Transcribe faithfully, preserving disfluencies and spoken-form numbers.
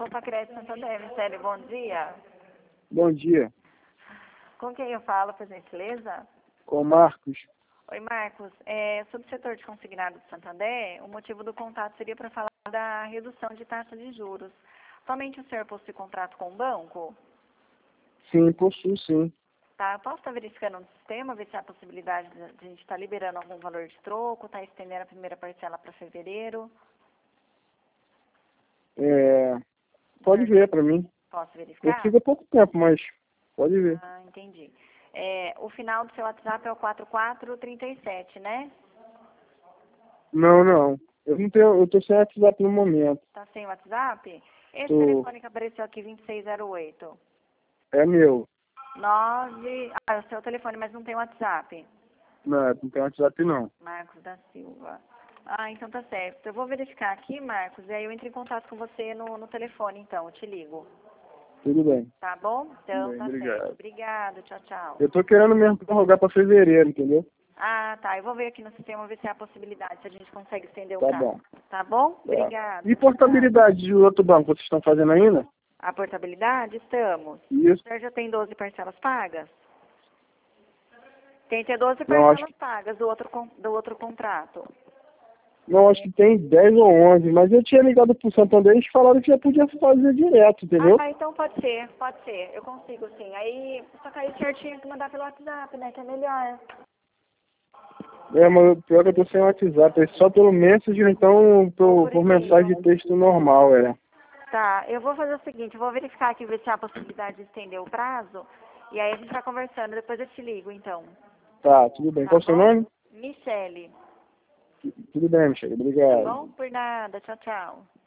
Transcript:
Copa Crédito Santander, Michele, bom dia. Bom dia. Com quem eu falo, por gentileza? Com o Marcos. Oi, Marcos. É, sobre o setor de consignado do Santander, o motivo do contato seria para falar da redução de taxa de juros. Somente o senhor possui contrato com o banco? Sim, possuo sim. Tá, eu posso estar verificando no sistema, ver se há possibilidade de a gente estar liberando algum valor de troco, tá estendendo a primeira parcela para fevereiro. É, pode ver para mim. Posso Eu verificar? fiz há pouco tempo, mas pode ver. Ah, entendi. É, o final do seu WhatsApp é o quatro quatro três sete, né? Não, não. Eu não tenho, eu tô sem WhatsApp no momento. Tá sem WhatsApp? Esse Tô, telefone que apareceu aqui, vinte e seis zero oito. é meu. nove... Ah, é o seu telefone, mas não tem WhatsApp. Não, não tem WhatsApp não. Marcos da Silva. Ah, então tá certo. Eu vou verificar aqui, Marcos, e aí eu entro em contato com você no, no telefone, então. Eu te ligo. Tudo bem. Tá bom? Então Bem, tá certo. obrigado. Obrigado. Tchau, tchau. Eu tô querendo mesmo prorrogar para fevereiro, entendeu? Ah, tá. Eu vou ver aqui no sistema, ver se há possibilidade, se a gente consegue estender o Tá prazo. bom. Tá bom? Tá. Obrigado. E portabilidade de outro banco, vocês estão fazendo ainda? A portabilidade, estamos. O Isso. senhor já tem doze parcelas pagas? Tem que ter doze Não, acho parcelas que, pagas do outro, con- do outro contrato. não, acho que tem dez ou onze, mas eu tinha ligado pro Santander e eles falaram que já podia fazer direto, entendeu? Ah, então pode ser, pode ser. Eu consigo, sim. Aí, só que aí o senhor tinha que mandar pelo WhatsApp, né? Que é melhor. É, mas pior que eu tô sem WhatsApp, é só pelo Messenger, então por, Por por e-mail. mensagem de texto normal, é. Tá, eu vou fazer o seguinte, eu vou verificar aqui, ver se há possibilidade de estender o prazo. E aí a gente vai conversando, depois eu te ligo, então. Tá, tudo bem. Tá Qual é o seu bom? nome? Michele. Tudo bem, Michele, Tá obrigado. bom? Por nada. Tchau, tchau.